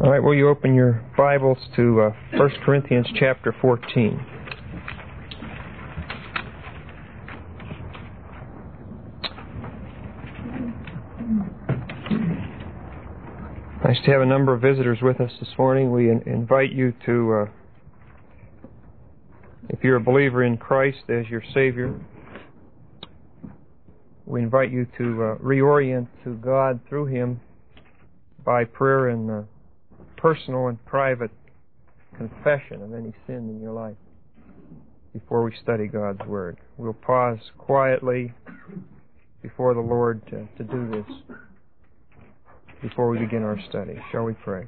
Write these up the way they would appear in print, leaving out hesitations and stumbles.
All right, will you open your Bibles to 1 Corinthians chapter 14. Nice to have a number of visitors with us this morning. We invite you to, if you're a believer in Christ as your Savior, we invite you to reorient to God through Him by prayer and personal and private confession of any sin in your life before we study God's Word. We'll pause quietly before the Lord to do this before we begin our study. Shall we pray?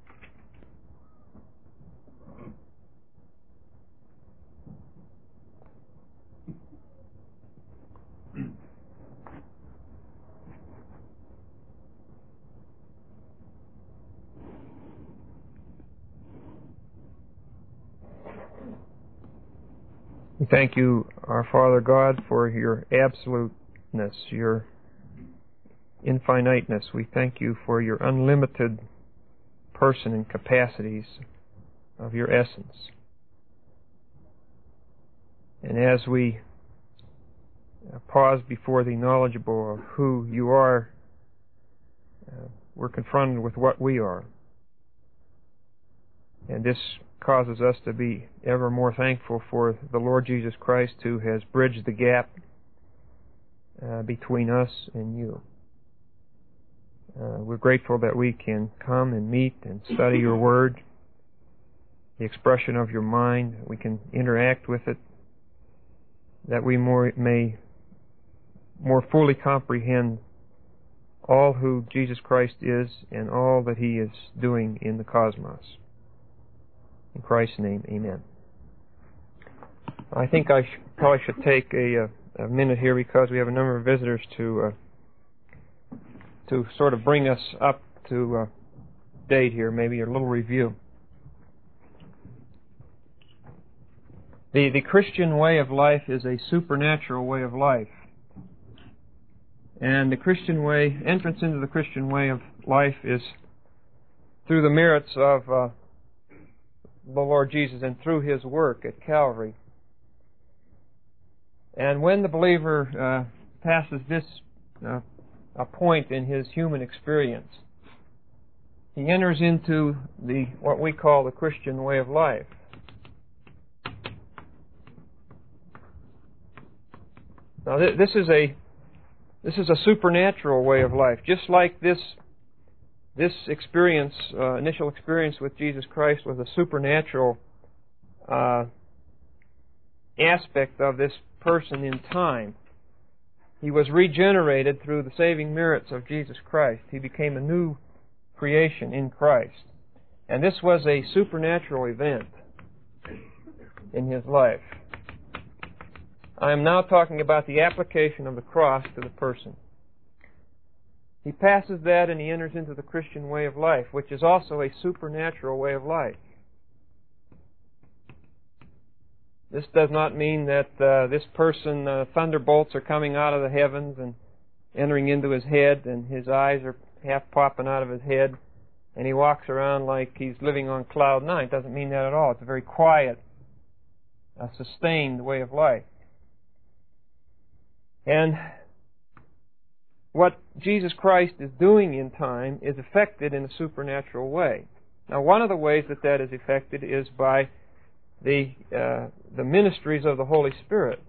We thank you, our Father God, for your absoluteness, your infiniteness. We thank you for your unlimited person and capacities of your essence. And as we pause before the knowledgeable of who you are, we're confronted with what we are. And this causes us to be ever more thankful for the Lord Jesus Christ, who has bridged the gap between us and you. We're grateful that we can come and meet and study your Word, the expression of your mind. We can interact with it, that we may more fully comprehend all who Jesus Christ is and all that He is doing in the cosmos. In Christ's name, amen. I think I probably should take a minute here because we have a number of visitors to sort of bring us up to date here, maybe a little review. The Christian way of life is a supernatural way of life. And the Christian way, entrance into the Christian way of life is through the merits of the Lord Jesus and through His work at Calvary. And when the believer passes this a point in his human experience, he enters into what we call the Christian way of life. Now, this is a supernatural way of life, just like this experience, initial experience with Jesus Christ, was a supernatural aspect of this person in time. He was regenerated through the saving merits of Jesus Christ. He became a new creation in Christ. And this was a supernatural event in his life. I am now talking about the application of the cross to the person. He passes that and he enters into the Christian way of life, which is also a supernatural way of life. This does not mean that this person, thunderbolts are coming out of the heavens and entering into his head, and his eyes are half popping out of his head, and he walks around like he's living on cloud nine. It doesn't mean that at all. It's a very quiet, sustained way of life. And what Jesus Christ is doing in time is effected in a supernatural way. Now, one of the ways that is effected is by the ministries of the Holy Spirit.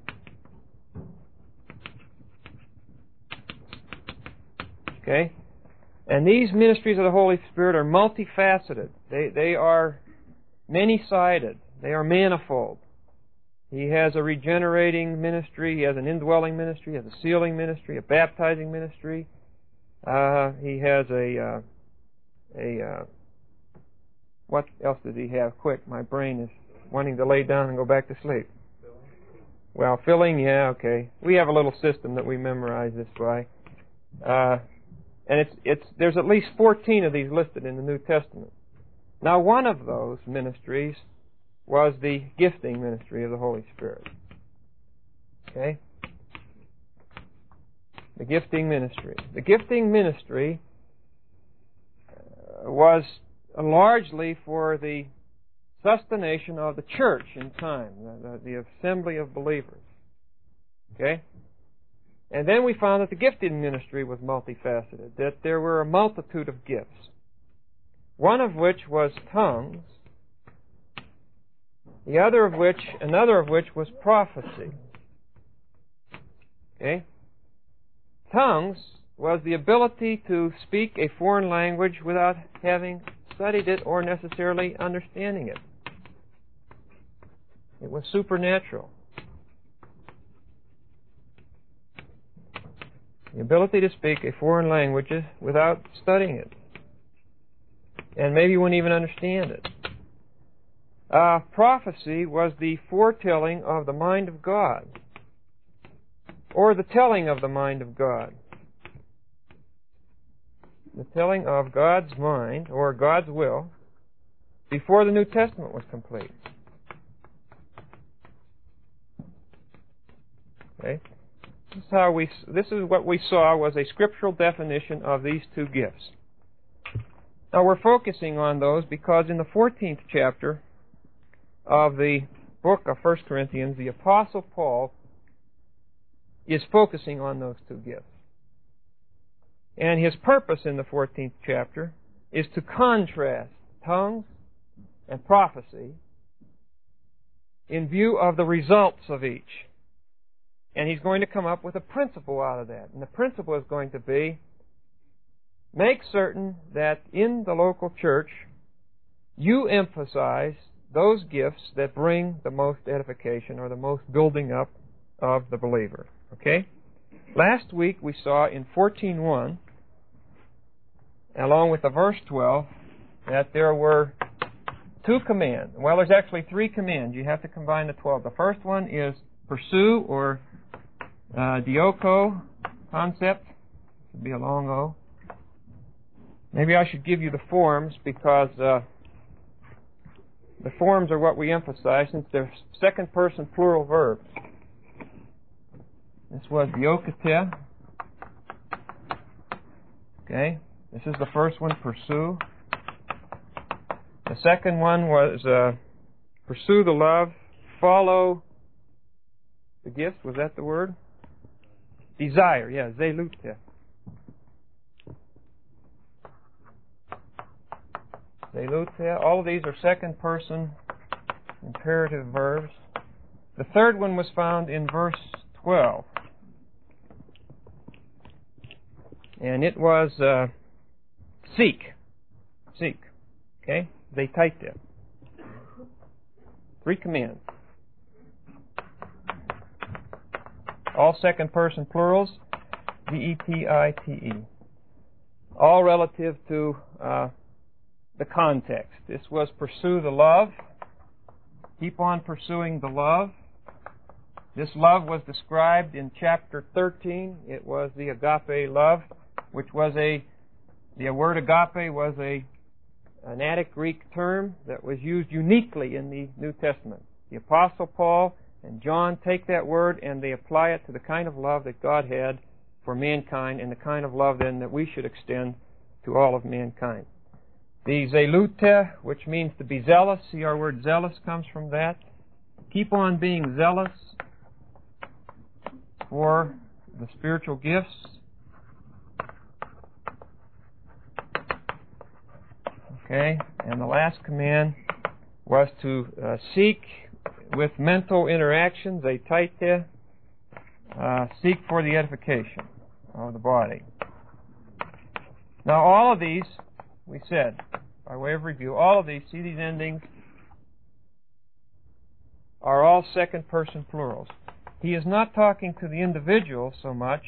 Okay? And these ministries of the Holy Spirit are multifaceted. They are many-sided. They are manifold. He has a regenerating ministry. He has an indwelling ministry. He has a sealing ministry, a baptizing ministry. He has what else does he have? Quick, my brain is wanting to lay down and go back to sleep. Well, filling, yeah, okay. We have a little system that we memorize this by. And there's at least 14 of these listed in the New Testament. Now, one of those ministries was the gifting ministry of the Holy Spirit. Okay? The gifting ministry. The gifting ministry was largely for the sustentation of the church in time, the assembly of believers. Okay? And then we found that the gifting ministry was multifaceted, that there were a multitude of gifts, one of which was tongues, another of which was prophecy. Okay? Tongues was the ability to speak a foreign language without having studied it or necessarily understanding it. It was supernatural. The ability to speak a foreign language without studying it. And maybe you wouldn't even understand it. Prophecy was the foretelling of the mind of God, or the telling of the mind of God. The telling of God's mind, or God's will, before the New Testament was complete. Okay? This is what we saw was a scriptural definition of these two gifts. Now we're focusing on those because in the 14th chapter of the book of 1 Corinthians, the Apostle Paul is focusing on those two gifts. And his purpose in the 14th chapter is to contrast tongues and prophecy in view of the results of each. And he's going to come up with a principle out of that. And the principle is going to be, make certain that in the local church you emphasize those gifts that bring the most edification or the most building up of the believer. Okay? Last week we saw in 14:1, along with the verse 12, that there were two commands. Well, there's actually three commands. You have to combine the 12. The first one is pursue, or dioko concept. It should be a long O. Maybe I should give you the forms, because the forms are what we emphasize, since they're second person plural verbs. This was diokete. Okay. This is the first one, pursue. The second one was pursue the love, follow the gift. Was that the word? Desire, yeah, zelute. Zelute. All of these are second person imperative verbs. The third one was found in verse 12. And it was seek. Seek. Okay? Zeitaite. Three commands. All second person plurals. Veite. All relative to the context. This was pursue the love. Keep on pursuing the love. This love was described in chapter 13. It was the agape love, which was the word agape was an Attic Greek term that was used uniquely in the New Testament. The Apostle Paul and John take that word and they apply it to the kind of love that God had for mankind, and the kind of love then that we should extend to all of mankind. The zelute, which means to be zealous, see our word zealous comes from that. Keep on being zealous for the spiritual gifts. Okay, and the last command was to seek with mental interactions, zeitaite, seek for the edification of the body. Now all of these, we said, by way of review, all of these, see these endings, are all second person plurals. He is not talking to the individual so much,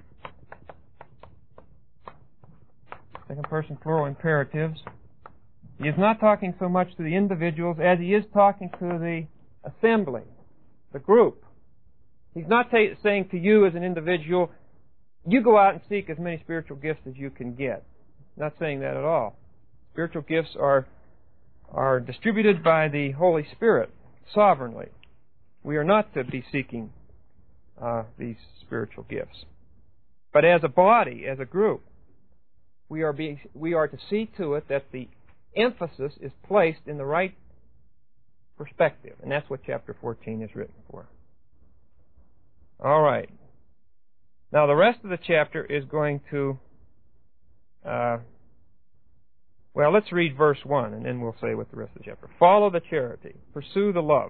second person plural imperatives. He is not talking so much to the individuals as he is talking to the assembly, the group. He's not saying to you as an individual, you go out and seek as many spiritual gifts as you can get. Not saying that at all. Spiritual gifts are distributed by the Holy Spirit sovereignly. We are not to be seeking these spiritual gifts. But as a body, as a group, we are to see to it that the emphasis is placed in the right perspective. And that's what chapter 14 is written for. All right. Now, the rest of the chapter is going to, let's read verse 1, and then we'll say what the rest of the chapter. Follow the charity. Pursue the love.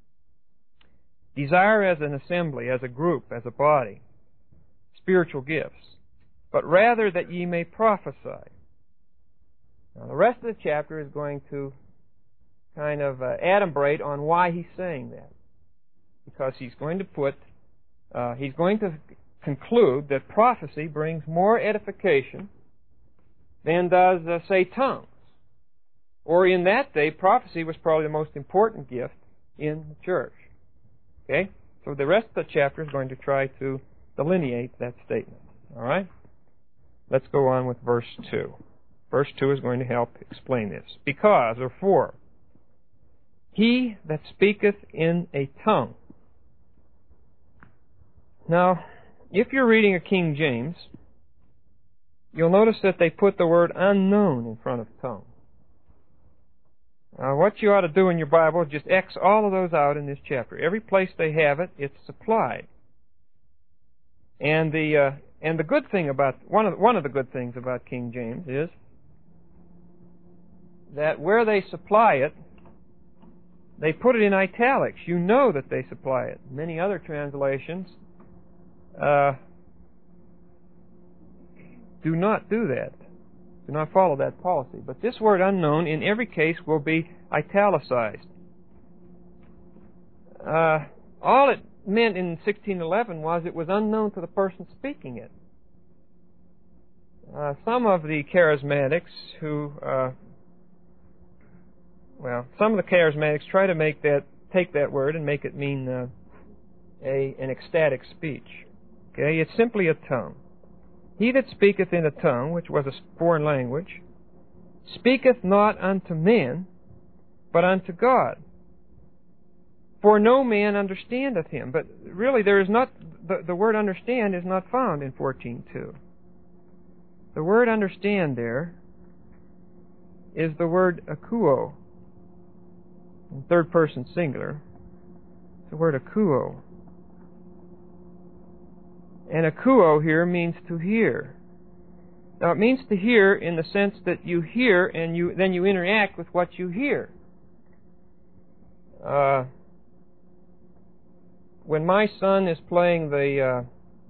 Desire as an assembly, as a group, as a body, spiritual gifts, but rather that ye may prophesy. Now, the rest of the chapter is going to kind of adumbrate on why he's saying that. Because he's going to conclude that prophecy brings more edification than does, say, tongues. Or in that day, prophecy was probably the most important gift in the church. Okay? So the rest of the chapter is going to try to delineate that statement. All right? Let's go on with verse 2. Verse 2 is going to help explain this. Because, or for, he that speaketh in a tongue. Now, if you're reading a King James, you'll notice that they put the word unknown in front of tongue. What you ought to do in your Bible is just X all of those out in this chapter. Every place they have it, it's supplied. And the good thing about one of the good things about King James is that where they supply it, they put it in italics. You know that they supply it. Many other translations do not do that. Do not follow that policy. But this word unknown, in every case, will be italicized. All it meant in 1611 was it was unknown to the person speaking it. Some of the charismatics try to take that word and make it mean an ecstatic speech. Okay, it's simply a tongue. He that speaketh in a tongue, which was a foreign language, speaketh not unto men, but unto God. For no man understandeth him. But really, there is not the word understand is not found in 14:2. The word understand there is the word akuo, in third person singular. It's the word akuo. And akuo here means to hear. Now, it means to hear in the sense that you hear and then you interact with what you hear. When my son is playing the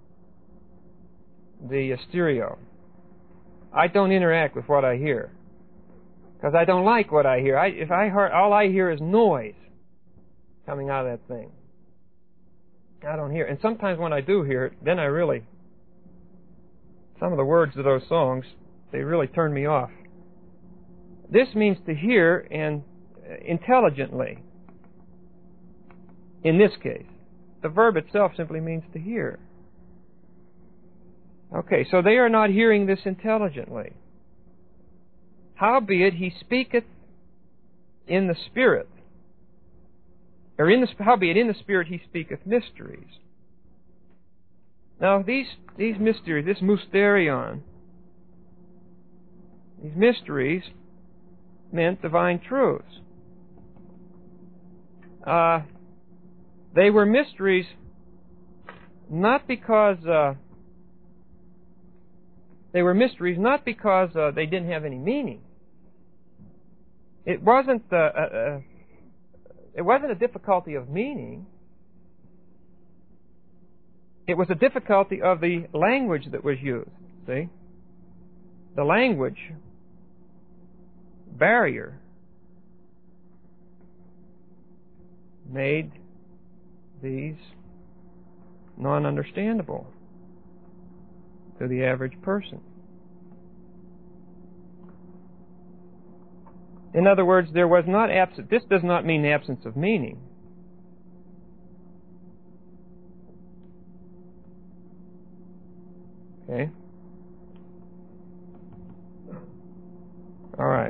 stereo, I don't interact with what I hear because I don't like what I hear. All I hear is noise coming out of that thing. I don't hear. And sometimes when I do hear it, then some of the words of those songs, they really turn me off. This means to hear and intelligently. In this case, the verb itself simply means to hear. Okay, so they are not hearing this intelligently. Howbeit he speaketh in the Spirit. Howbeit in the Spirit he speaketh mysteries. Now these mysteries, this mysterion, these mysteries meant divine truths. They were mysteries not because they didn't have any meaning. It wasn't a difficulty of meaning. It was a difficulty of the language that was used. See? The language barrier made these non-understandable to the average person. In other words, there was not absence. This does not mean absence of meaning. Okay? All right.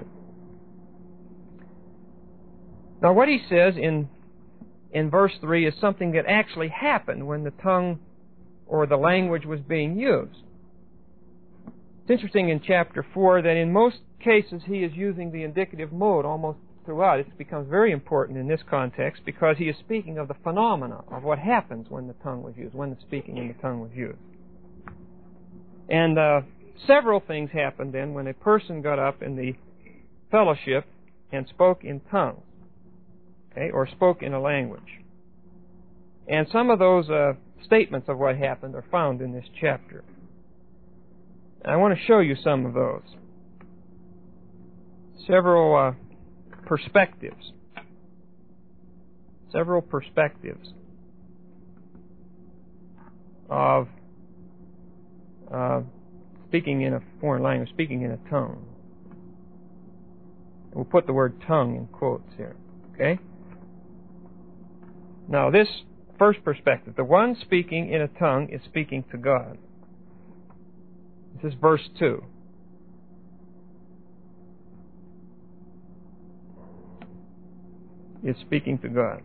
Now what he says in verse 3 is something that actually happened when the tongue or the language was being used. It's interesting in chapter 4 that in most cases he is using the indicative mode almost throughout. It becomes very important in this context because he is speaking of the phenomena of what happens when the tongue was used, when the speaking in the tongue was used. And several things happened then when a person got up in the fellowship and spoke in tongues, okay, or spoke in a language. And some of those statements of what happened are found in this chapter. And I want to show you some of those. Several perspectives. Several perspectives of speaking in a foreign language, speaking in a tongue. We'll put the word tongue in quotes here. Okay? Now, this first perspective, the one speaking in a tongue is speaking to God. This is verse 2. Is speaking to God.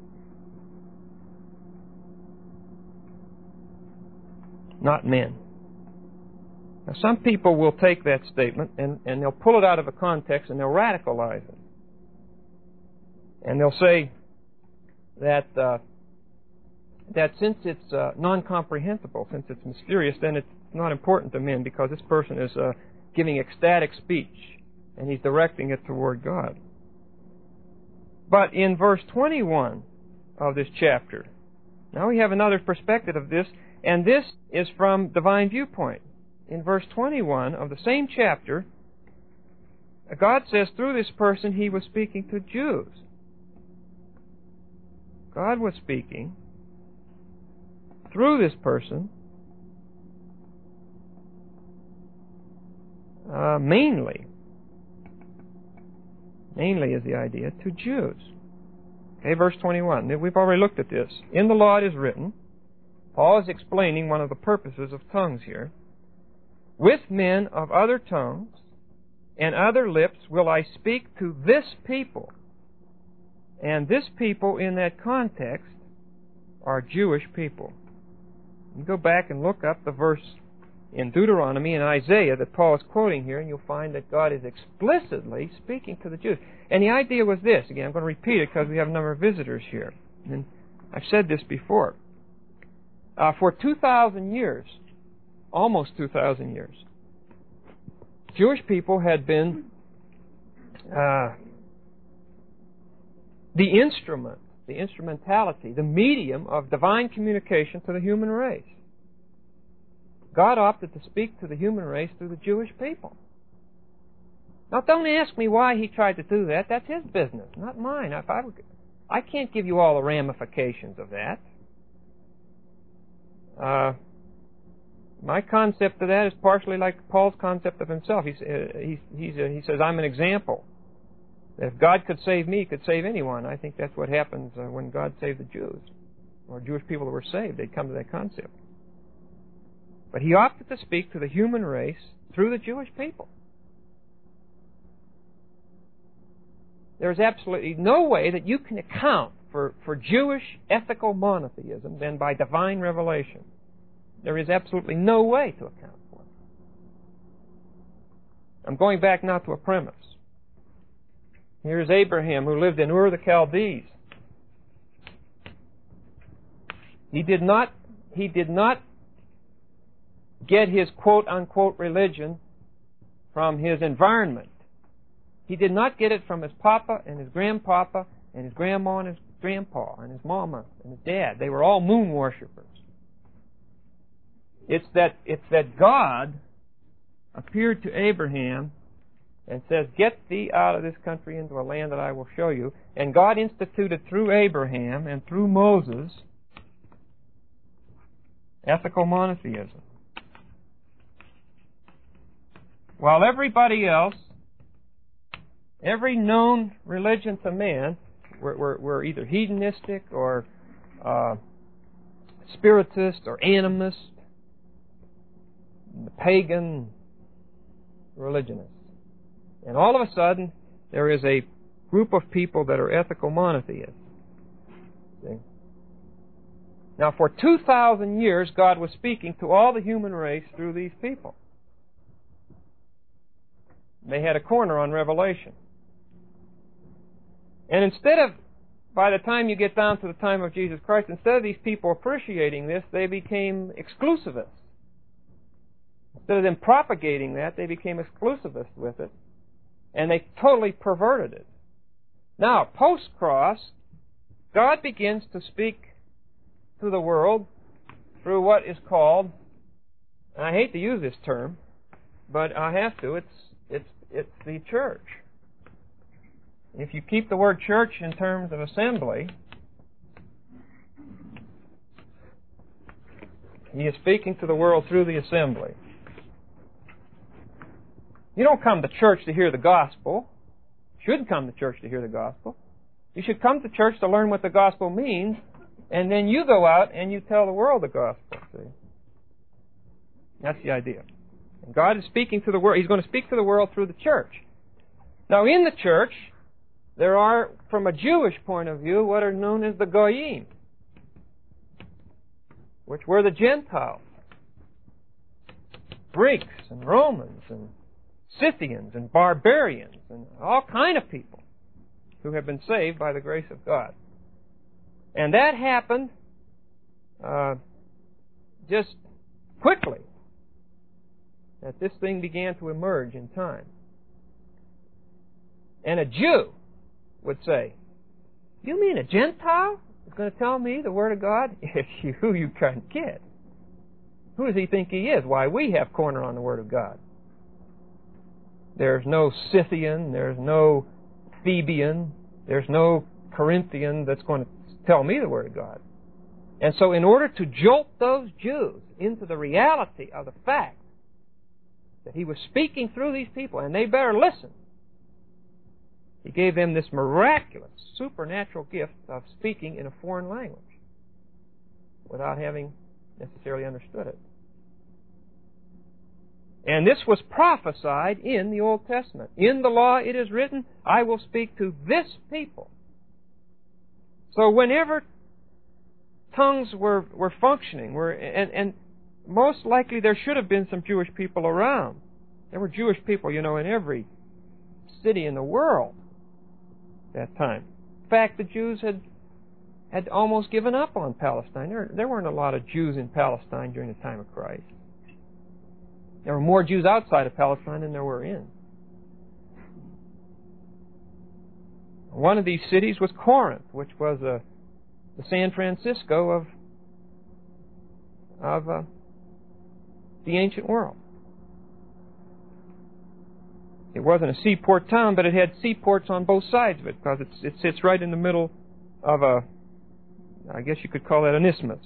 Not men. Now, some people will take that statement and they'll pull it out of a context and they'll radicalize it. And they'll say that since it's non-comprehensible, since it's mysterious, then it's not important to men because this person is giving ecstatic speech and he's directing it toward God. But in verse 21 of this chapter, now we have another perspective of this, and this is from divine viewpoint. In verse 21 of the same chapter, God says through this person he was speaking to Jews. God was speaking through this person mainly is the idea, to Jews. Okay, verse 21. We've already looked at this. In the law it is written, Paul is explaining one of the purposes of tongues here. With men of other tongues and other lips will I speak to this people. And this people in that context are Jewish people. You go back and look up the verse in Deuteronomy and Isaiah that Paul is quoting here, and you'll find that God is explicitly speaking to the Jews. And the idea was this. Again, I'm going to repeat it because we have a number of visitors here. And I've said this before. For 2,000 years, almost 2,000 years, Jewish people had been the instrument, the instrumentality, the medium of divine communication to the human race. God opted to speak to the human race through the Jewish people. Now, don't ask me why he tried to do that. That's his business, not mine. I can't give you all the ramifications of that. My concept of that is partially like Paul's concept of himself. He says, I'm an example. If God could save me, he could save anyone. I think that's what happens when God saved the Jews, or Jewish people that were saved. They'd come to that concept. But he opted to speak to the human race through the Jewish people. There's absolutely no way that you can account for Jewish ethical monotheism than by divine revelation. There is absolutely no way to account for it. I'm going back now to a premise. Here's Abraham, who lived in Ur of the Chaldees. He did not get his quote-unquote religion from his environment. He did not get it from his papa and his grandpapa and his grandma and his grandpa and his mama and his dad. They were all moon worshippers. It's that God appeared to Abraham and says, get thee out of this country into a land that I will show you. And God instituted through Abraham and through Moses ethical monotheism. While everybody else, every known religion to man, were either hedonistic or spiritist or animist, pagan religionists. And all of a sudden, there is a group of people that are ethical monotheists. See? Now, for 2,000 years, God was speaking to all the human race through these people. They had a corner on Revelation. And instead of, by the time you get down to the time of Jesus Christ, instead of these people appreciating this, they became exclusivists. Instead of them propagating that, they became exclusivists with it. And they totally perverted it. Now, post-cross, God begins to speak to the world through what is called, and I hate to use this term, but I have to, it's the church. If you keep the word church in terms of assembly, He is speaking to the world through the assembly. You don't come to church to hear the gospel. You shouldn't come to church to hear the gospel. You should come to church to learn what the gospel means, and then you go out and you tell the world the gospel. See? That's the idea. And God is speaking to the world. He's going to speak to the world through the church. Now, in the church, there are, from a Jewish point of view, what are known as the Goyim, which were the Gentiles. Greeks and Romans and Scythians and barbarians and all kind of people who have been saved by the grace of God. And that happened just quickly, that this thing began to emerge in time. And a Jew would say, "You mean a Gentile is going to tell me the Word of God?" You can't kid. Who does he think he is? Why, we have corner on the Word of God. There's no Scythian, there's no Thebian, there's no Corinthian that's going to tell me the Word of God. And so in order to jolt those Jews into the reality of the fact that He was speaking through these people, and they better listen, He gave them this miraculous, supernatural gift of speaking in a foreign language without having necessarily understood it. And this was prophesied in the Old Testament. In the law it is written, "I will speak to this people." So whenever tongues were functioning, and most likely there should have been some Jewish people around. There were Jewish people, in every city in the world at that time. In fact, the Jews had almost given up on Palestine. There weren't a lot of Jews in Palestine during the time of Christ. There were more Jews outside of Palestine than there were in. One of these cities was Corinth, which was the San Francisco of the ancient world. It wasn't a seaport town, but it had seaports on both sides of it, because it sits right in the middle of I guess you could call that an isthmus.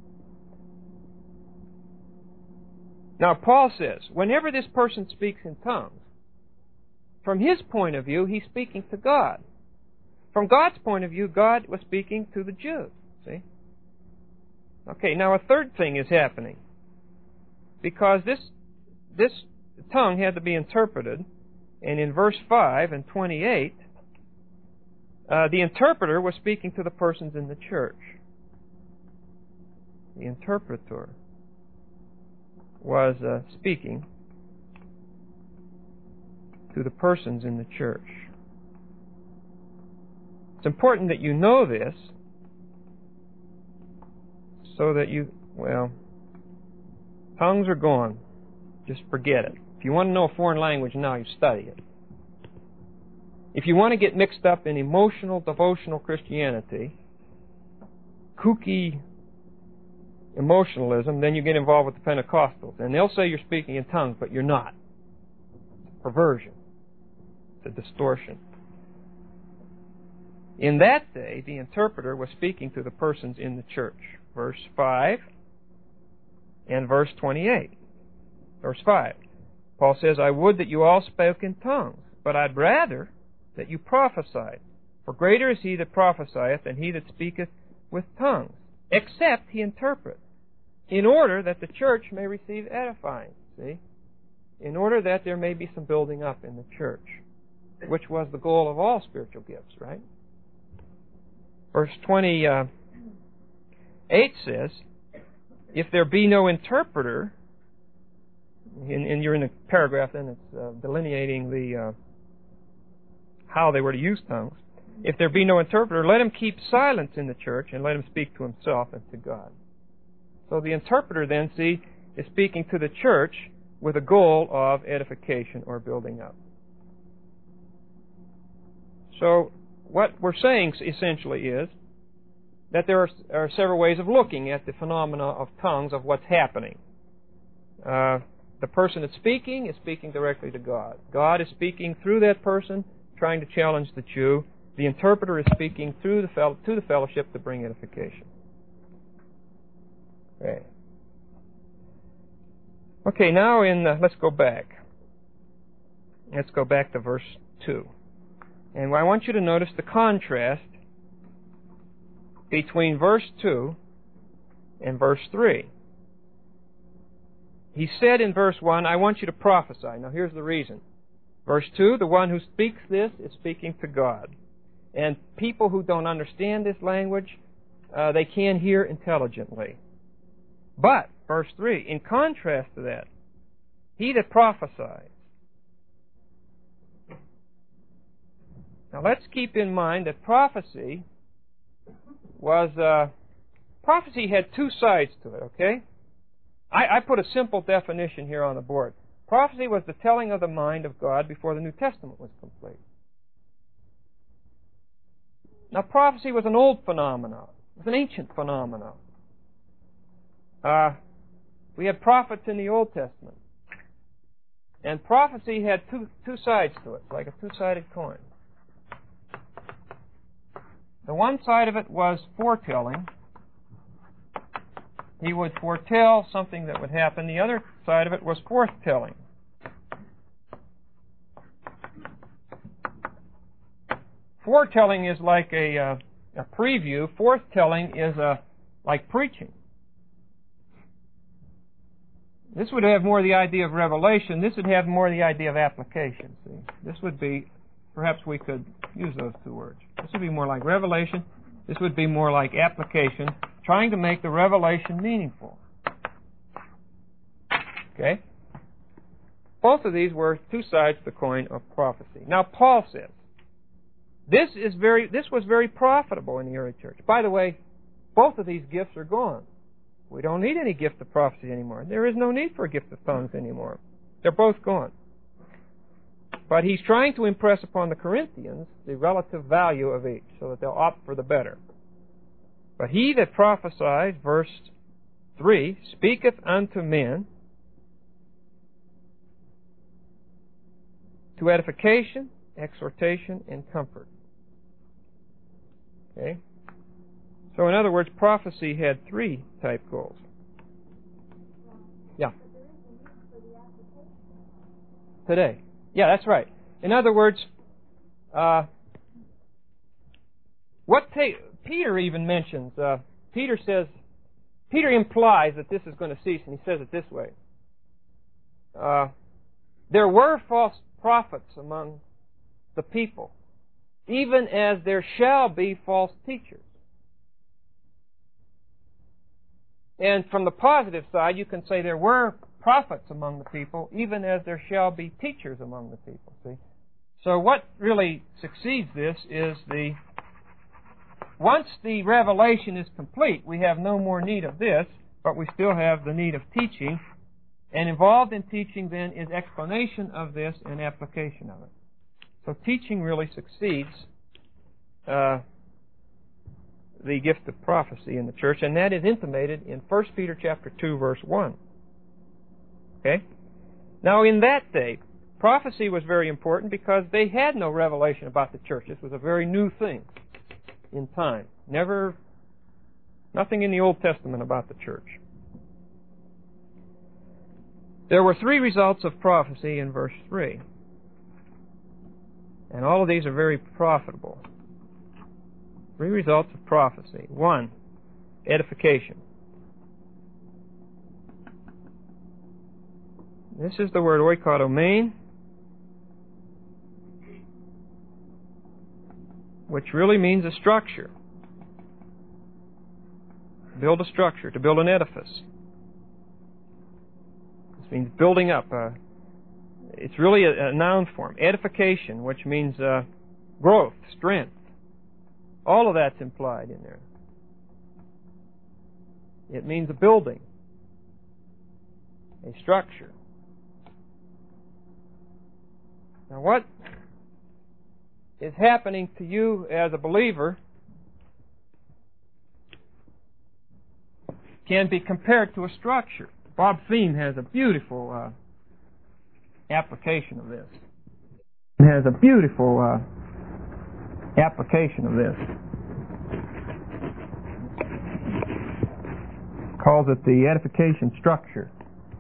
Now, Paul says, whenever this person speaks in tongues, from his point of view, he's speaking to God. From God's point of view, God was speaking to the Jews. See? Okay, now a third thing is happening. Because this tongue had to be interpreted, and in verse 5 and 28, the interpreter was speaking to the persons in the church. The interpreter was speaking to the persons in the church. It's important that you know this so that tongues are gone. Just forget it. If you want to know a foreign language now, you study it. If you want to get mixed up in emotional, devotional Christianity, kooky emotionalism, then you get involved with the Pentecostals. And they'll say you're speaking in tongues, but you're not. It's a perversion. It's a distortion. In that day, the interpreter was speaking to the persons in the church. Verse 5 and verse 28. Verse 5. Paul says, "I would that you all spoke in tongues, but I'd rather that you prophesied. For greater is he that prophesieth than he that speaketh with tongues, except he interpret, in order that the church may receive edifying." See? In order that there may be some building up in the church, which was the goal of all spiritual gifts, right? Verse 28 says, "If there be no interpreter, and you're in the paragraph, then it's delineating the how they were to use tongues. If there be no interpreter, let him keep silence in the church and let him speak to himself and to God. So the interpreter then, see, is speaking to the church with a goal of edification or building up. So what we're saying essentially is that there are several ways of looking at the phenomena of tongues, of what's happening. The person that's speaking is speaking directly to God. God is speaking through that person, trying to challenge the Jew. The interpreter is speaking through to the fellowship to bring edification. Okay, now let's go back. Let's go back to verse 2. And I want you to notice the contrast between verse 2 and verse 3. He said in verse 1, I want you to prophesy. Now here's the reason. Verse 2, the one who speaks this is speaking to God. And people who don't understand this language, they can hear intelligently. But, verse 3, in contrast to that, he that prophesies. Now let's keep in mind that prophecy had two sides to it, okay? I put a simple definition here on the board. Prophecy was the telling of the mind of God before the New Testament was complete. Now, prophecy was an old phenomenon. It was an ancient phenomenon. We had prophets in the Old Testament. And prophecy had two sides to it, like a two-sided coin. The one side of it was foretelling. He would foretell something that would happen. The other side of it was forthtelling. Foretelling is like a preview. Forthtelling is like preaching. This would have more the idea of revelation. This would have more the idea of application. See, this would be, perhaps we could use those two words. This would be more like revelation. This would be more like application, trying to make the revelation meaningful. Okay? Both of these were two sides of the coin of prophecy. Now, Paul says, this was very profitable in the early church. By the way, both of these gifts are gone. We don't need any gift of prophecy anymore. There is no need for a gift of tongues anymore. They're both gone. But he's trying to impress upon the Corinthians the relative value of each, so that they'll opt for the better. But he that prophesies, verse 3, speaketh unto men to edification, exhortation, and comfort. Okay? So in other words, prophecy had three type goals. Yeah. Today. Yeah, that's right. In other words, Peter even mentions, Peter implies that this is going to cease, and he says it this way. There were false prophets among the people, even as there shall be false teachers. And from the positive side, you can say there were prophets among the people, even as there shall be teachers among the people. See? So what really succeeds this is once the revelation is complete, we have no more need of this, but we still have the need of teaching. And involved in teaching then is explanation of this and application of it. So teaching really succeeds the gift of prophecy in the church, and that is intimated in 1 Peter chapter 2, verse 1. Okay? Now, in that day, prophecy was very important because they had no revelation about the church. This was a very new thing in time. Nothing in the Old Testament about the church. There were three results of prophecy in verse 3. And all of these are very profitable. Three results of prophecy. 1, edification. This is the word oikodomein, which really means a structure. Build a structure, to build an edifice. This means building up. It's really a noun form. Edification, which means growth, strength. All of that's implied in there. It means a building, a structure. Now, what is happening to you as a believer can be compared to a structure. Bob Thiem has a beautiful application of this. Calls it the edification structure.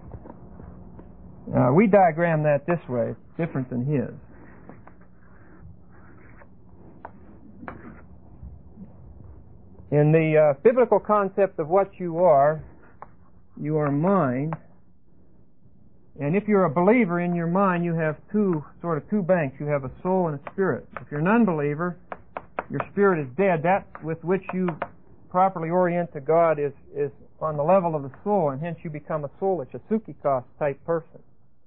We diagram that this way. It's different than his. In the biblical concept of what you are mind. And if you're a believer, in your mind you have two banks. You have a soul and a spirit. If you're an unbeliever, your spirit is dead. That with which you properly orient to God is on the level of the soul, and hence you become a soulish, a psychikos type person.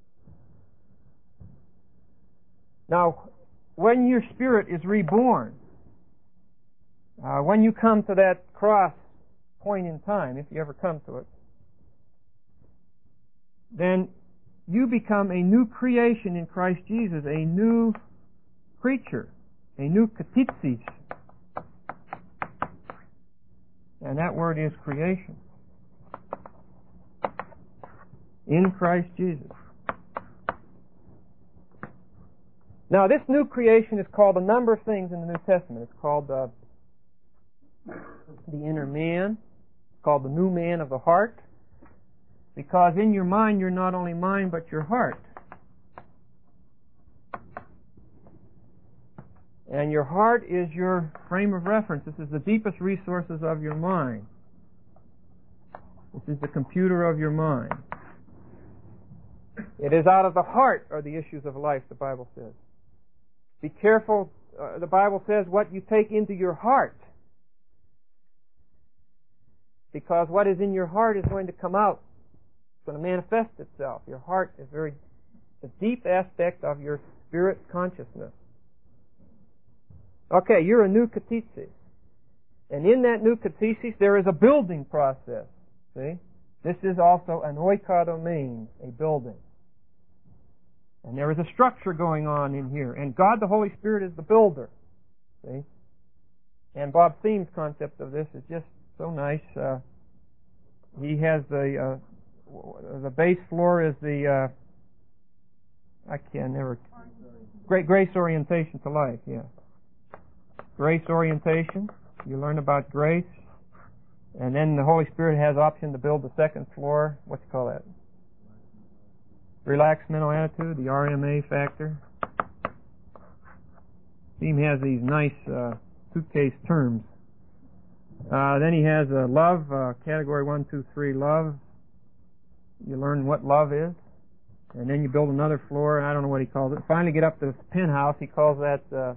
Now, when your spirit is reborn, when you come to that cross point in time, if you ever come to it, then you become a new creation in Christ Jesus, a new creature, a new katitsis. And that word is creation. In Christ Jesus. Now, this new creation is called a number of things in the New Testament. It's called the inner man. It's called the new man of the heart. Because in your mind, you're not only mind, but your heart. And your heart is your frame of reference. This is the deepest resources of your mind. This is the computer of your mind. It is out of the heart are the issues of life, the Bible says. Be careful, the Bible says, what you take into your heart. Because what is in your heart is going to come out. It's going to manifest itself. Your heart is a deep aspect of your spirit consciousness. Okay, you're a new katitsis. And in that new katitsis, there is a building process. See? This is also an oikodomein, a building. And there is a structure going on in here. And God, the Holy Spirit, is the builder. See? And Bob Thiem's concept of this is just so nice. He has the base floor is the grace orientation to life. Yeah, grace orientation. You learn about grace, and then the Holy Spirit has option to build the second floor. What you call that? Relaxed mental attitude, the RMA factor. Thiem has these nice suitcase terms. Then he has love, category 1, 2, 3, love. You learn what love is. And then you build another floor, I don't know what he calls it. Finally get up to the penthouse, he calls that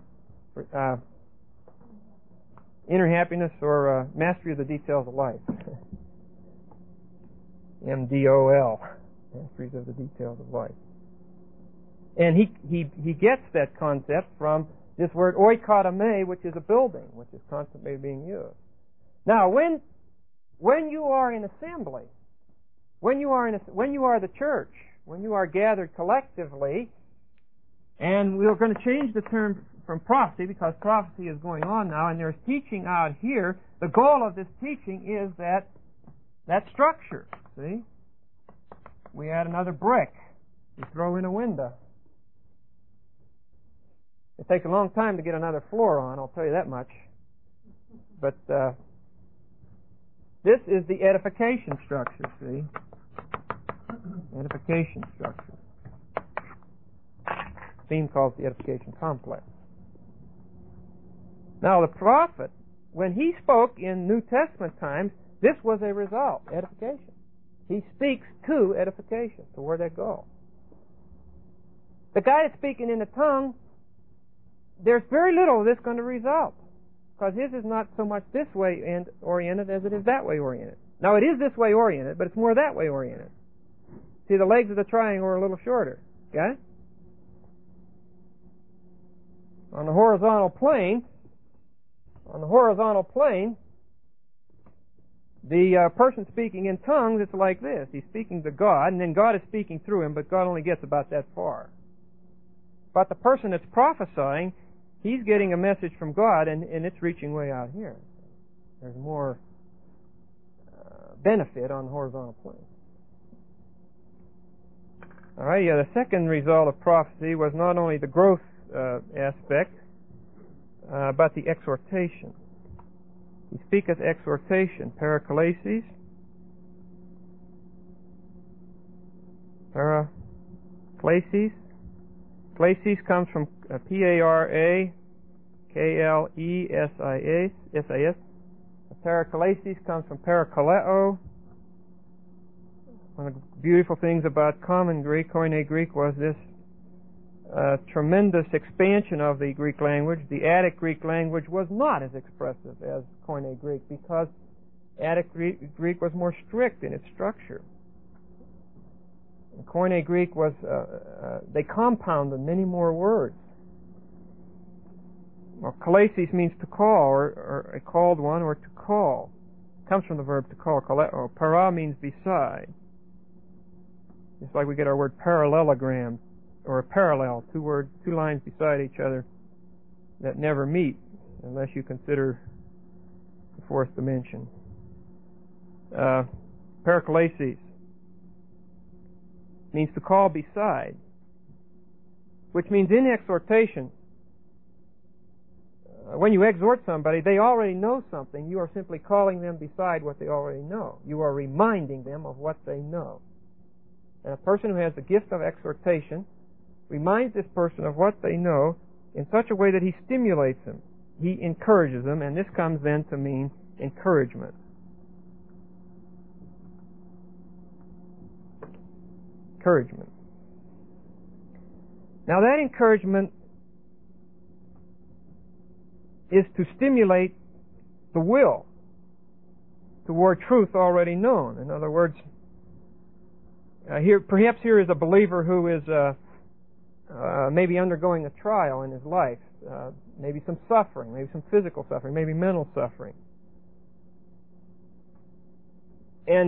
inner happiness or mastery of the details of life. MDOL. Masteries of the details of life. And he gets that concept from this word oikodome, which is a building, which is constantly being used. Now, when you are in assembly, when you are the church, when you are gathered collectively, and we're going to change the term from prophecy because prophecy is going on now, and there's teaching out here. The goal of this teaching is that structure. See, we add another brick. We throw in a window. It takes a long time to get another floor on, I'll tell you that much. But this is the edification structure, see? Edification structure. Thiem calls the edification complex. Now the prophet, when he spoke in New Testament times, this was a result, edification. He speaks to edification, toward that goal. The guy that's speaking in the tongue, there's very little of this going to result. Because his is not so much this way oriented as it is that way oriented. Now it is this way oriented, but it's more that way oriented. See, the legs of the triangle are a little shorter. Okay? On the horizontal plane, the person speaking in tongues, it's like this. He's speaking to God, and then God is speaking through him, but God only gets about that far. But the person that's prophesying, he's getting a message from God, and it's reaching way out here. There's more benefit on the horizontal plane. All right, the second result of prophecy was not only the growth aspect, but the exhortation. He speaketh exhortation, paraklesis. Paraklesis. Klesis comes from P-A-R-A-K-L-E-S-I-S. Paraklesis comes from parakaleo. One of the beautiful things about common Greek, Koine Greek, was this tremendous expansion of the Greek language. The Attic Greek language was not as expressive as Koine Greek because Attic Greek was more strict in its structure. And Koine Greek was, they compounded many more words. Well, kalesis means to call, or a called one, or to call. It comes from the verb to call, kaleo. Para means beside. Just like we get our word parallelogram, or a parallel, two lines beside each other that never meet, unless you consider the fourth dimension. Paraklesis means to call beside, which means in exhortation, when you exhort somebody, they already know something. You are simply calling them beside what they already know. You are reminding them of what they know. And a person who has the gift of exhortation reminds this person of what they know in such a way that he stimulates them. He encourages them, and this comes then to mean encouragement. Encouragement. Now that encouragement is to stimulate the will toward truth already known. In other words, perhaps here is a believer who is maybe undergoing a trial in his life, maybe some suffering, maybe some physical suffering, maybe mental suffering. And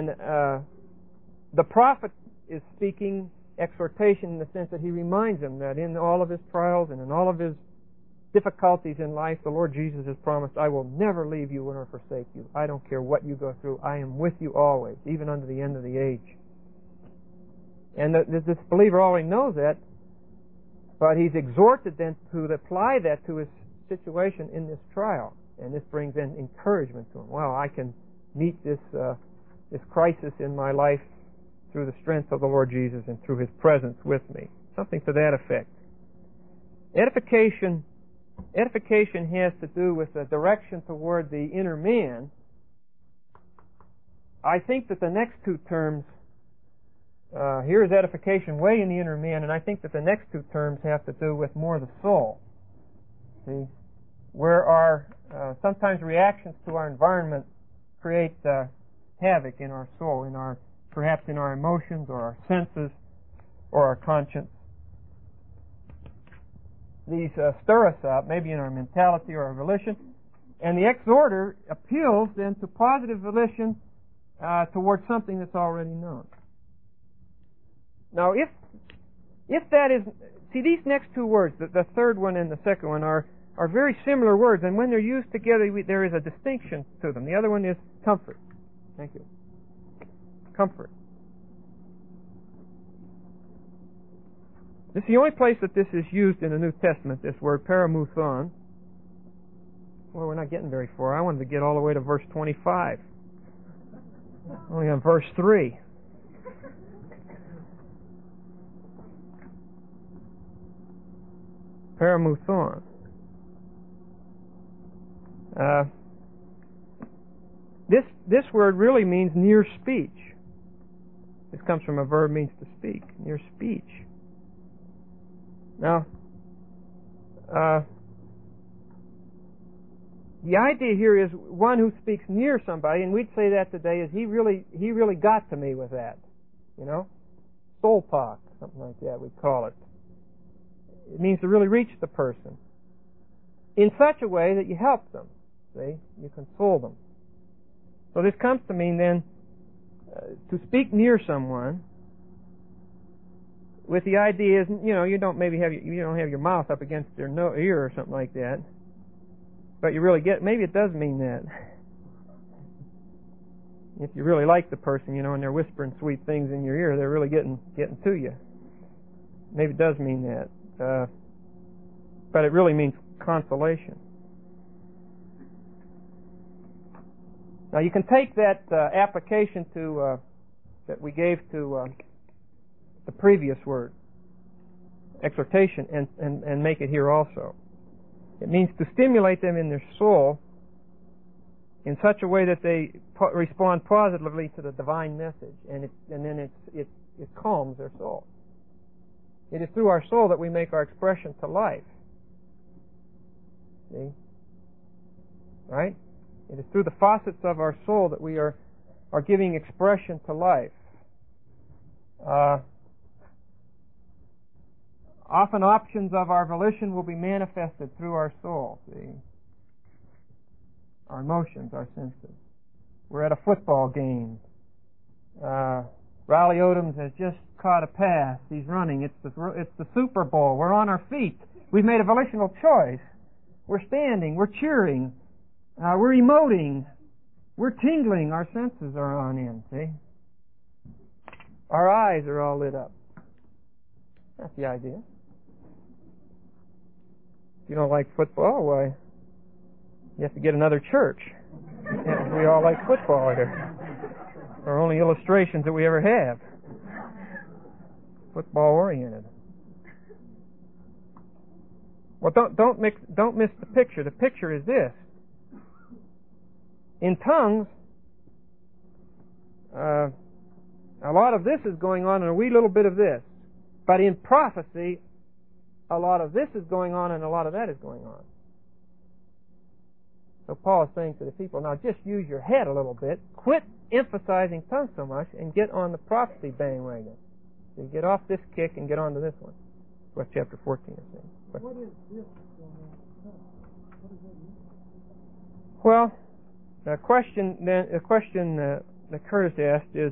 the prophet is speaking exhortation in the sense that he reminds him that in all of his trials and in all of his difficulties in life, the Lord Jesus has promised, I will never leave you nor forsake you. I don't care what you go through. I am with you always, even unto the end of the age. And this believer already knows that, but he's exhorted then to apply that to his situation in this trial. And this brings in encouragement to him. Well, I can meet this crisis in my life through the strength of the Lord Jesus and through His presence with me. Something to that effect. Edification has to do with the direction toward the inner man. I think that the next two terms, here is edification way in the inner man, and I think that the next two terms have to do with more the soul. See, where our sometimes reactions to our environment create havoc in our soul, perhaps in our emotions or our senses or our conscience. These stir us up, maybe in our mentality or our volition, and the exhorter appeals then to positive volition towards something that's already known. Now, if that is, see, these next two words, the third one and the second one, are very similar words, and when they're used together, there is a distinction to them. The other one is comfort. Thank you. Comfort. This is the only place that this is used in the New Testament, this word paramuthon. Well, we're not getting very far. I wanted to get all the way to verse 25. Only on verse 3. Paramuthon. This word really means near speech. This comes from a verb means to speak, near speech. Now, the idea here is one who speaks near somebody, and we'd say that today is he really got to me with that. You know, soul talk, something like that we call it. It means to really reach the person in such a way that you help them. See? You console them. So this comes to mean then to speak near someone with the idea is, you don't have your mouth up against their ear or something like that, but you really maybe it does mean that. If you really like the person, and they're whispering sweet things in your ear, they're really getting to you. Maybe it does mean that, but it really means consolation. Now you can take that application to that we gave to the previous word, exhortation, and make it here also. It means to stimulate them in their soul in such a way that they respond positively to the divine message, and then it calms their soul. It is through our soul that we make our expression to life. See? Right? It is through the faucets of our soul that we are giving expression to life. Often options of our volition will be manifested through our soul. See? Our emotions, our senses. We're at a football game. Riley Odoms has just caught a pass. He's running. It's the Super Bowl. We're on our feet. We've made a volitional choice. We're standing. We're cheering. We're emoting. We're tingling. Our senses are on in. See? Our eyes are all lit up. That's the idea. If you don't like football, why, you have to get another church. We all like football here. Our only illustrations that we ever have. Football oriented. Well, don't miss the picture. The picture is this. In tongues, a lot of this is going on and a wee little bit of this. But in prophecy, a lot of this is going on and a lot of that is going on. So Paul is saying to the people, now just use your head a little bit, quit emphasizing tongues so much, and get on the prophecy bandwagon. So you get off this kick and get onto this one. That's what chapter 14 is saying. What is this? What does that mean? Well, the question that Curtis asked is,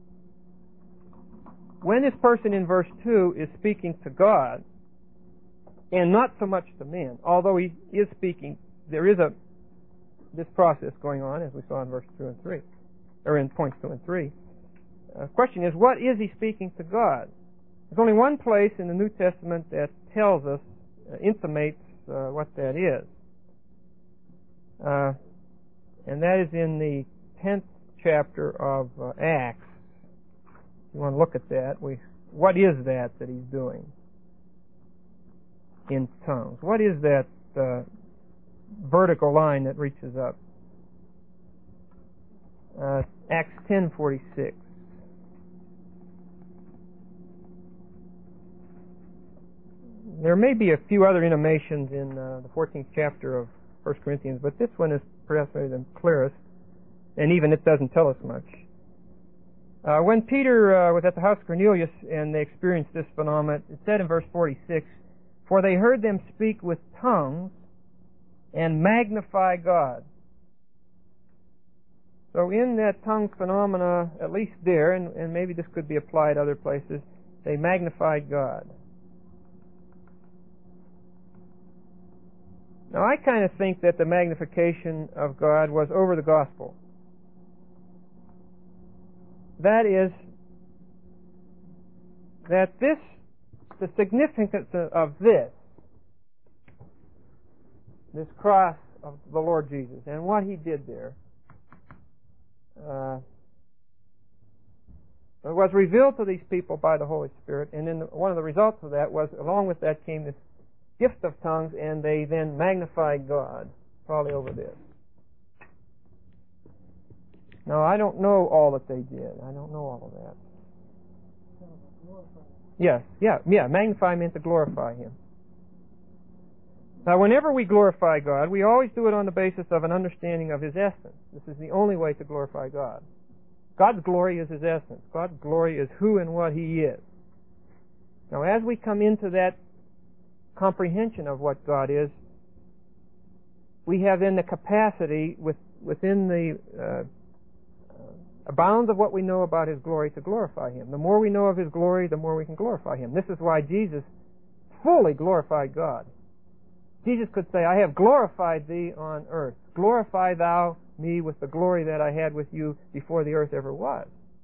when this person in verse 2 is speaking to God, and not so much to men, although he is speaking, there is this process going on, as we saw in verse 2 and 3, or in points 2 and 3. The question is, what is he speaking to God? There's only one place in the New Testament that tells us, intimates what that is. And that is in the 10th chapter of Acts. If you want to look at that, what is that he's doing in tongues? What is that vertical line that reaches up? Acts 10:46. There may be a few other intimations in the 14th chapter of 1 Corinthians, but this one is perhaps maybe the clearest, and even it doesn't tell us much. When Peter was at the house of Cornelius and they experienced this phenomenon, it said in verse 46, "For they heard them speak with tongues and magnify God." So in that tongue phenomena, at least there, and maybe this could be applied other places, they magnified God. Now I kind of think that the magnification of God was over the gospel. That is, that the significance of this cross of the Lord Jesus and what He did there was revealed to these people by the Holy Spirit, and then one of the results of that was, along with that came this gift of tongues, and they then magnified God, probably over this. Now, I don't know all that they did. I don't know all of that. Yes, magnify meant to glorify Him. Now, whenever we glorify God, we always do it on the basis of an understanding of His essence. This is the only way to glorify God. God's glory is His essence. God's glory is who and what He is. Now, as we come into that comprehension of what God is, we have then the capacity within the bounds of what we know about His glory to glorify Him. The more we know of His glory, the more we can glorify Him. This is why Jesus fully glorified God. Jesus could say, I have glorified Thee on earth. Glorify Thou me with the glory that I had with you before the earth ever was.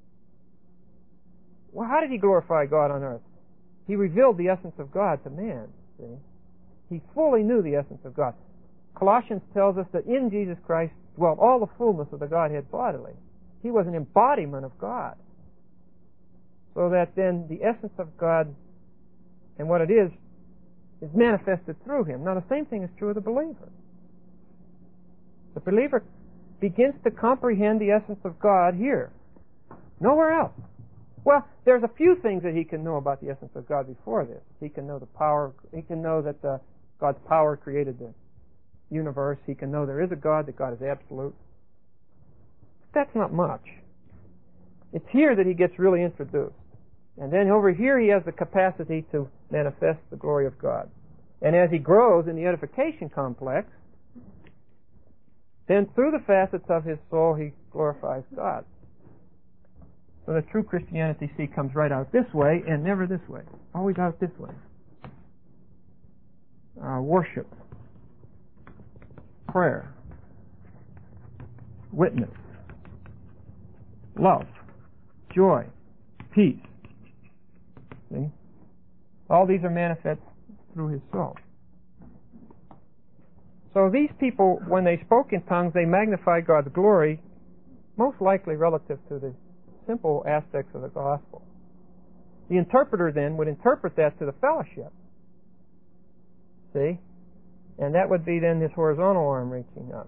Well, how did He glorify God on earth? He revealed the essence of God to man. See? He fully knew the essence of God. Colossians tells us that in Jesus Christ dwelt all the fullness of the Godhead bodily. He was an embodiment of God. So that then the essence of God and what it is manifested through Him. Now the same thing is true of the believer. The believer begins to comprehend the essence of God here. Nowhere else. Well, there's a few things that he can know about the essence of God before this. He can know the power. He can know that God's power created the universe. He can know there is a God, that God is absolute. But that's not much. It's here that he gets really introduced. And then over here he has the capacity to manifest the glory of God. And as he grows in the edification complex, then through the facets of his soul he glorifies God. So the true Christianity, see, comes right out this way and never this way. Always out this way. Worship, prayer, witness, love, joy, peace. See? All these are manifest through his soul. So these people, when they spoke in tongues, they magnified God's glory, most likely relative to the simple aspects of the gospel. The interpreter then would interpret that to the fellowship. See? And that would be then his horizontal arm reaching up.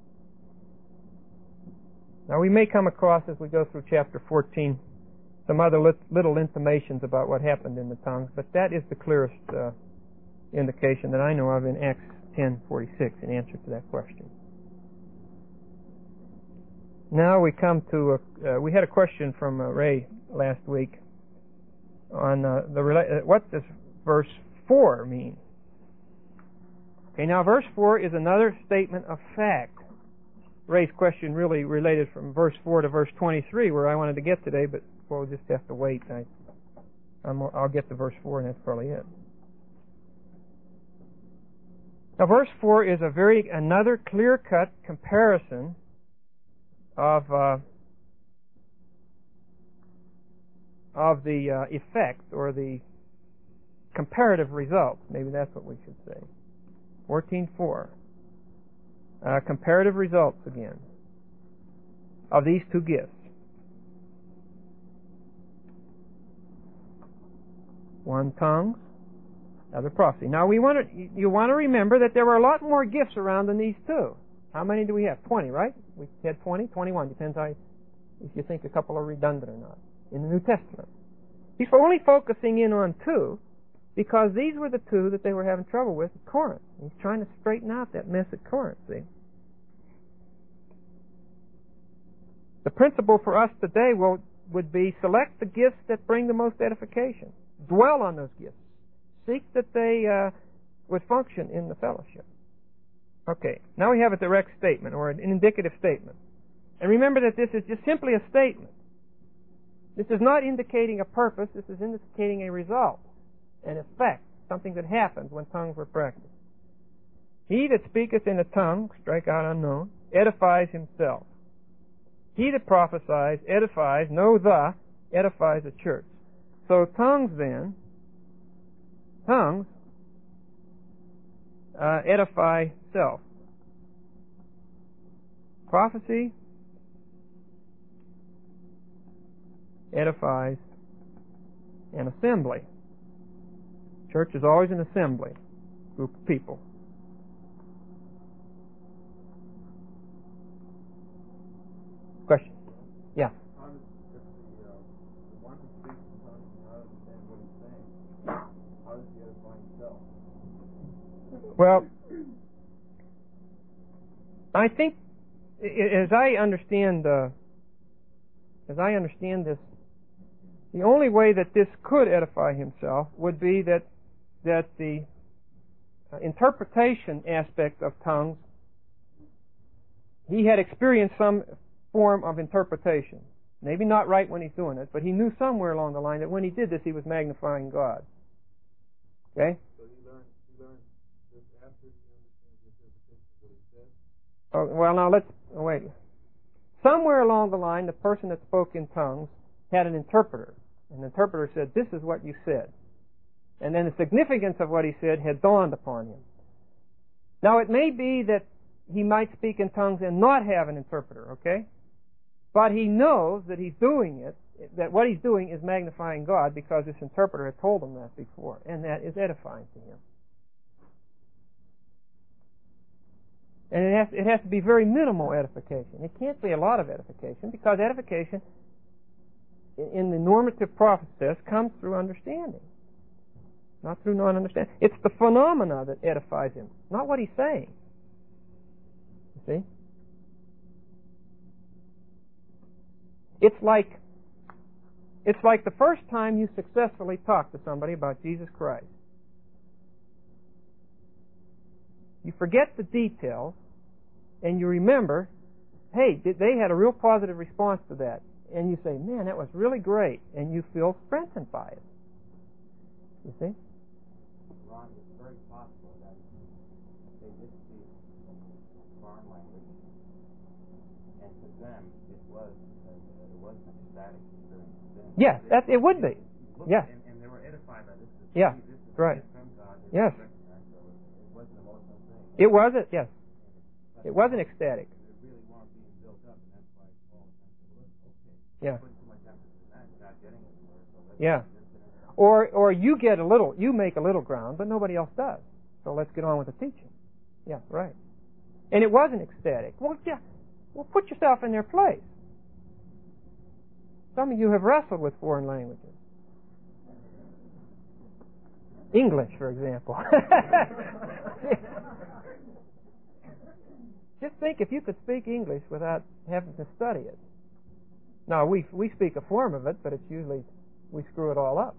Now we may come across, as we go through chapter 14, some other little intimations about what happened in the tongues, but that is the clearest indication that I know of in Acts 10:46 in answer to that question. Now we come to we had a question from Ray last week on what does verse 4 mean? Okay, now verse 4 is another statement of fact. Ray's question really related from verse 4 to verse 23, where I wanted to get today, but we'll just have to wait. I'll get to verse 4, and that's probably it. Now, verse 4 is another clear-cut comparison of the effect, or the comparative results. Maybe that's what we should say. 14:4. Comparative results again of these two gifts. One tongues, other prophecy. Now you want to remember that there were a lot more gifts around than these two. How many do we have? 20, right? We had 20, 21. Depends if you think a couple are redundant or not in the New Testament. He's only focusing in on two because these were the two that they were having trouble with at Corinth. He's trying to straighten out that mess at Corinth, see? The principle for us today would be select the gifts that bring the most edification. Dwell on those gifts. Seek that they would function in the fellowship. Okay, now we have a direct statement, or an indicative statement. And remember that this is just simply a statement. This is not indicating a purpose, this is indicating a result, an effect, something that happens when tongues were practiced. He that speaketh in a tongue, strike out unknown, edifies himself. He that prophesies, edifies, edifies the church. So tongues edify self. Prophecy edifies an assembly. Church is always an assembly, group of people. Question? Yeah. How does the one who speaks in tongues and not understand what he's saying, how does he edify himself? Well, I think, as I understand this The only way that this could edify himself would be that the interpretation aspect of tongues, he had experienced some form of interpretation. Maybe not right when he's doing it, but he knew somewhere along the line that when he did this, he was magnifying God. Okay? So he learned this after he understands the interpretation of what he said? Oh, well, now let's wait. Somewhere along the line, the person that spoke in tongues had an interpreter. And the interpreter said, "This is what you said." And then the significance of what he said had dawned upon him. Now, it may be that he might speak in tongues and not have an interpreter, okay? But he knows that he's doing it, that what he's doing is magnifying God because this interpreter had told him that before, and that is edifying to him. And it has to be very minimal edification. It can't be a lot of edification, because edification in the normative process comes through understanding, not through non-understanding. It's the phenomena that edifies him, not what he's saying. You see? It's like the first time you successfully talk to somebody about Jesus Christ. You forget the details, and you remember, hey, they had a real positive response to that. And you say, man, that was really great. And you feel strengthened by it. You see? Ron, it's very possible that they did speak foreign language, and to them it was an ecstatic experience. Yes, it would be. Yeah. And they were edified by this. Yeah, This is right. from God. Yes. It wasn't an emotional thing. It wasn't, yes. It wasn't ecstatic. They really weren't being built up, and that's why Paul said, okay. Yeah. Putting too much emphasis on that, you're not getting anywhere. So let's Yeah. Or you make a little ground, but nobody else does. So let's get on with the teaching. Yeah, right. And it wasn't ecstatic. Well, yeah. Well, put yourself in their place. Some of you have wrestled with foreign languages. English, for example. Just think if you could speak English without having to study it. Now, we speak a form of it, but it's usually, we screw it all up.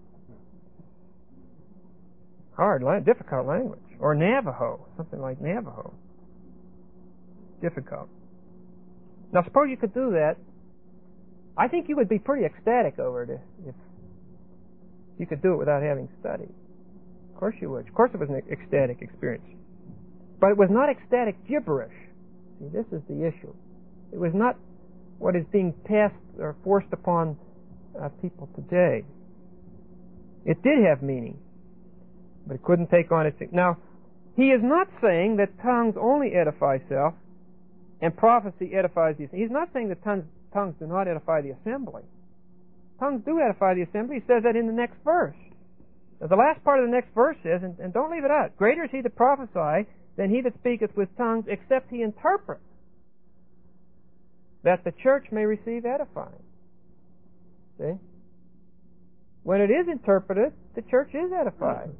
Difficult language. Or Navajo, something like Navajo. Difficult. Now, suppose you could do that. I think you would be pretty ecstatic over it if you could do it without having studied. Of course you would. Of course it was an ecstatic experience. But it was not ecstatic gibberish. See, this is the issue. It was not what is being passed or forced upon people today. It did have meaning, but it couldn't take on its... Now, he is not saying that tongues only edify self and prophecy edifies the assembly. He's not saying that tongues do not edify the assembly. Tongues do edify the assembly. He says that in the next verse. Now, the last part of the next verse says, and don't leave it out, greater is he that prophesieth than he that speaketh with tongues, except he interpret, that the church may receive edifying. See? When it is interpreted, the church is edified.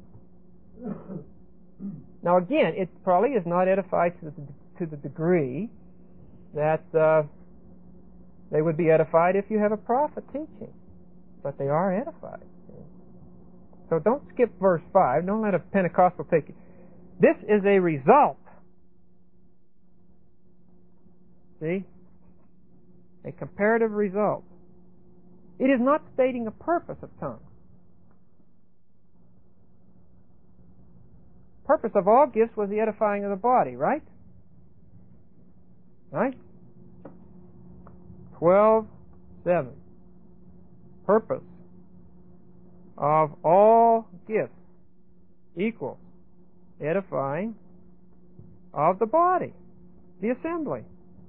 Now again, it probably is not edified to the degree that they would be edified if you have a prophet teaching. But they are edified. So don't skip verse 5. Don't let a Pentecostal take you. This is a result. See? A comparative result. It is not stating a purpose of tongues. Purpose of all gifts was the edifying of the body, right? Right? 12:7. Purpose of all gifts equals edifying of the body, the assembly.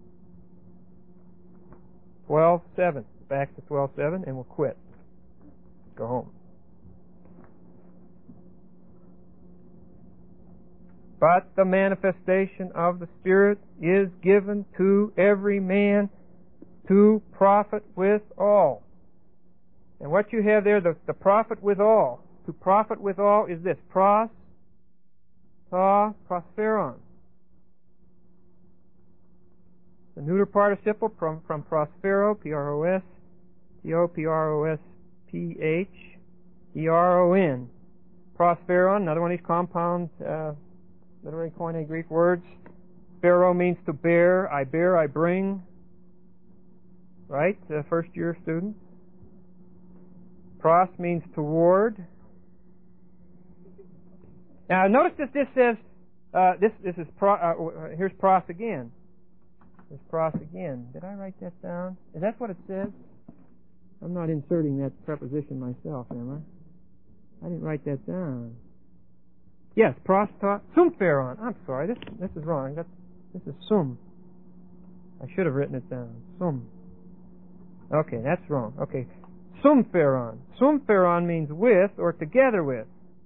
12:7. Back to 12:7, and we'll quit. Go home. But the manifestation of the Spirit is given to every man to profit withal. And what you have there, the profit withal. To profit withal is this: prosperon. The neuter participle from prospero, P-R-O-S, T-O-P-R-O-S, P-H-E-R-O-N. Prospheron, another one of these compound literary Koine Greek words. Pharaoh means to bear, I bring. Right? First year students. Pros means toward. Now notice that this says, this is here's pros again. There's pros again. Did I write that down? Is that what it says? I'm not inserting that preposition myself, am I? I didn't write that down. Yes, prostot, sumpheron. I'm sorry, this is wrong. This is sum. I should have written it down. Sum. Okay, that's wrong. Okay, sumpheron. Sumpheron means with or together with.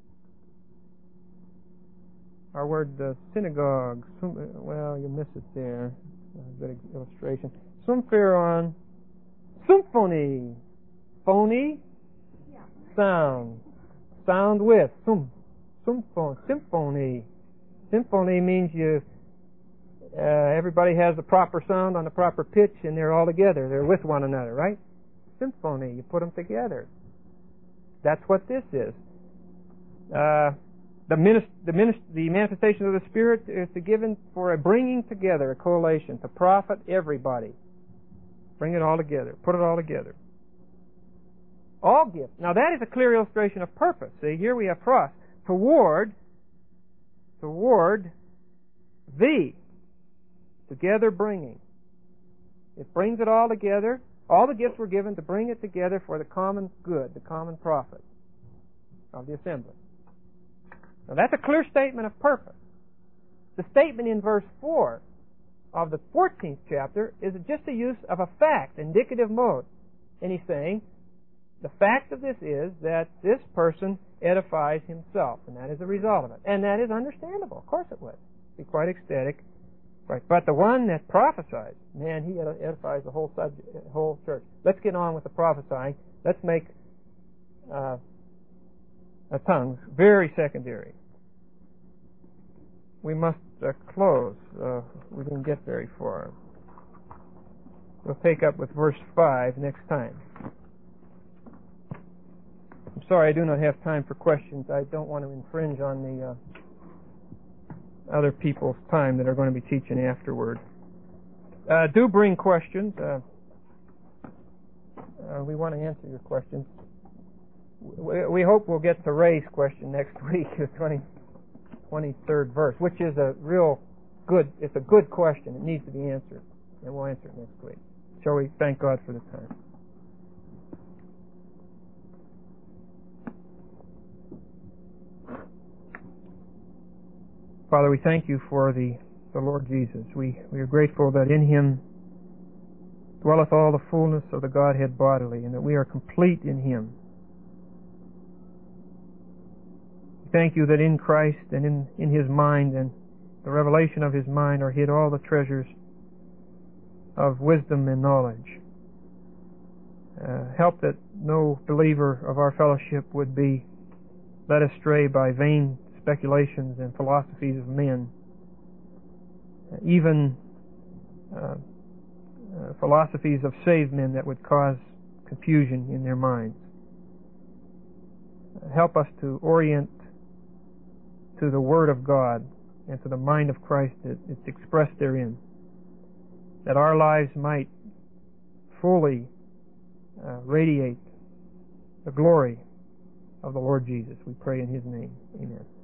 Our word synagogue. Well, you miss it there. A good illustration. Sumpheron. Symphony. Phony. Sound. Sound with. Symphony. Symphony means everybody has the proper sound on the proper pitch and they're all together. They're with one another, right? Symphony. You put them together. That's what this is. The manifestation of the Spirit is given for a bringing together, a collation, to profit everybody. Bring it all together. Put it all together. All gifts. Now that is a clear illustration of purpose. See, here we have pros. Toward thee. Together bringing. It brings it all together. All the gifts were given to bring it together for the common good, the common profit of the assembly. Now that's a clear statement of purpose. The statement in verse 4 of the 14th chapter is just a use of a fact, indicative mode. And he's saying, the fact of this is that this person edifies himself, and that is the result of it. And that is understandable. Of course it would. Be quite ecstatic. Right. But the one that prophesies, man, he edifies the whole church. Let's get on with the prophesying. Let's make tongues very secondary. We must close. We didn't get very far. We'll take up with verse 5 next time. I'm sorry I do not have time for questions. I don't want to infringe on the other people's time that are going to be teaching afterward. Do bring questions. We want to answer your questions. We hope we'll get to Ray's question next week, the 23rd verse, which is it's a good question. It needs to be answered. And we'll answer it next week. Shall we thank God for the time? Father, we thank you for the Lord Jesus. We are grateful that in Him dwelleth all the fullness of the Godhead bodily, and that we are complete in Him. We thank you that in Christ and in His mind and the revelation of His mind are hid all the treasures of wisdom and knowledge. Help that no believer of our fellowship would be led astray by vain speculations and philosophies of men, even philosophies of saved men that would cause confusion in their minds. Help us to orient to the Word of God and to the mind of Christ that it's expressed therein, that our lives might fully radiate the glory of the Lord Jesus. We pray in His name. Amen.